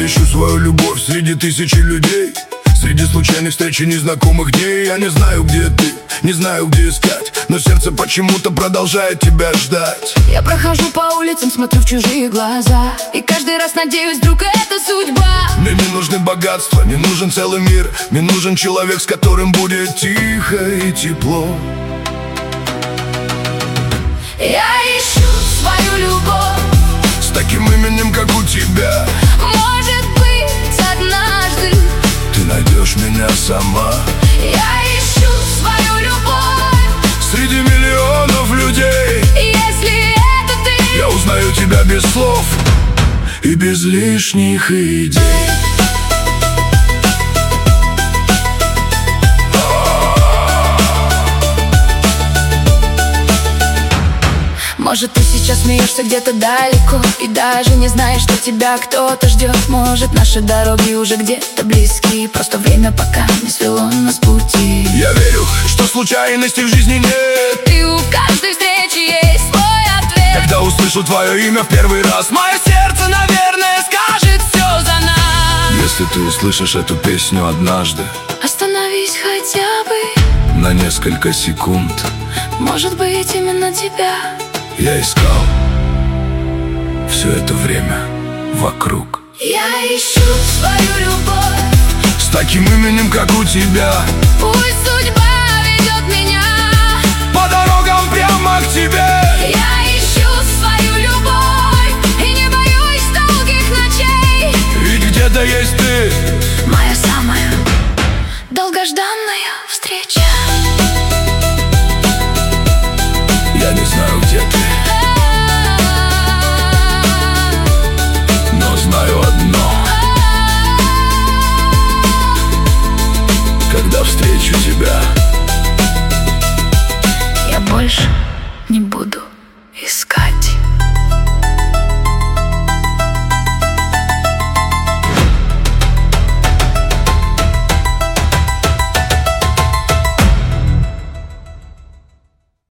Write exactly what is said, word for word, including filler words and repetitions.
ищу свою любовь среди тысячи людей, среди случайных встреч и незнакомых дней. Я не знаю, где ты, не знаю, где искать, но сердце почему-то продолжает тебя ждать. Я прохожу по улицам, смотрю в чужие глаза, и каждый раз надеюсь, вдруг это судьба. Мне не нужны богатства, не нужен целый мир. Мне нужен человек, с которым будет тихо и тепло. Я ищу свою любовь с таким именем, как у тебя. Может быть, однажды ты найдешь меня сама. Я ищу свою любовь среди миллионов людей. Если это ты, я узнаю тебя без слов и без лишних идей. Может, ты сейчас смеешься где-то далеко и даже не знаешь, что тебя кто-то ждет. Может, наши дороги уже где-то близки, просто время пока не свело нас с пути. Я верю, что случайностей в жизни нет, и у каждой встречи есть свой ответ. Когда услышу твое имя в первый раз, мое сердце, наверное, скажет все за нас. Если ты услышишь эту песню однажды, остановись хотя бы на несколько секунд. Может быть, именно тебя я искал все это время вокруг. Я ищу свою любовь с таким именем, как у тебя. Пусть судьба ведет меня по дорогам прямо к тебе. Я ищу свою любовь и не боюсь долгих ночей. Ведь где-то есть ты, моя самая долгожданная встреча.